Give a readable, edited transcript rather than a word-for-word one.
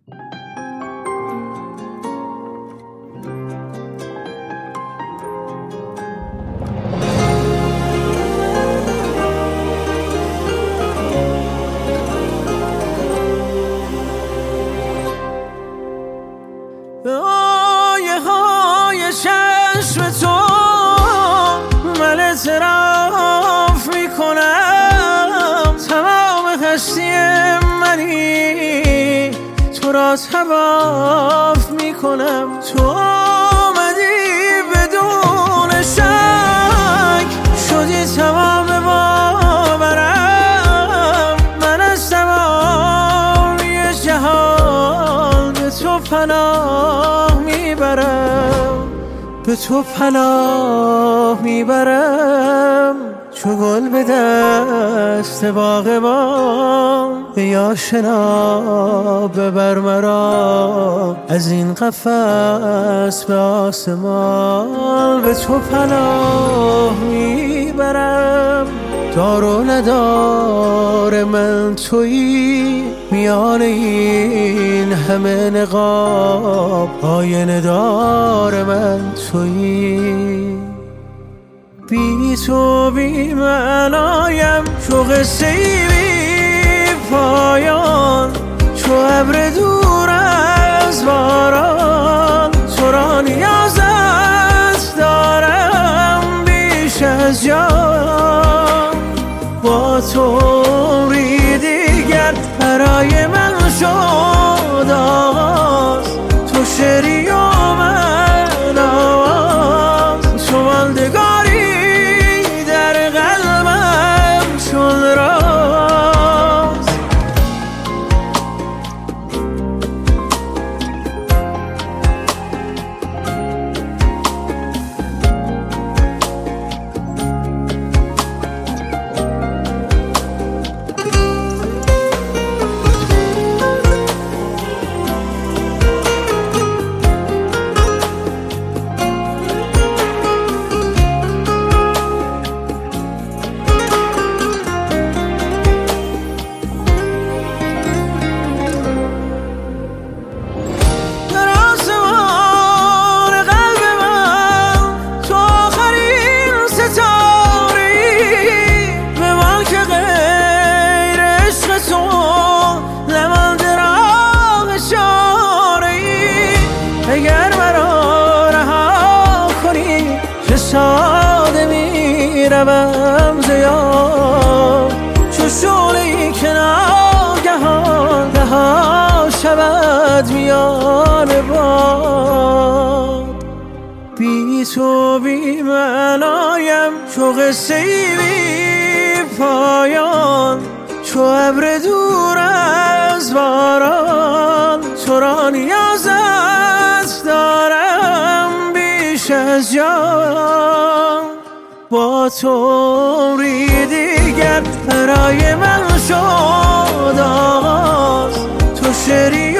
آیه های چشم تو من اعتراف میکنم، تمام هستی منی تو را طواف میکنم. تو آمدی بدون شک، شدی تمام باورم، من از تمامی جهان به تو پناه میبرم، به تو پناه میبرم. چو گل به دست باغبان، یا شنا ببر مرا از این قفس به آسمان، به تو پناه میبرم. دار و ندار من تویی، میان این همه نقاب آینه دار من تویی. بی تو بی معنایم، چو قصه‌ای بی پایان، چو ابر دور از باران. تو را نیازت دارم بیش از جان، با تو عمری دیگر برای من شد آغاز. تو شعری و من آواز، تو ماندگاری در قلبم چون راز. اگر مرا رها کنی چه ساده می روم ز یاد، چو شعله‌ای که ناگهان رها شود میان باد. بی تو بی معنایم، چو قصه‌ای بی پایان، چو ابر دور از باران. تو را نیازت دارم بیش از جان، با تو عمری دیگر برای من شد آغاز. تو شعری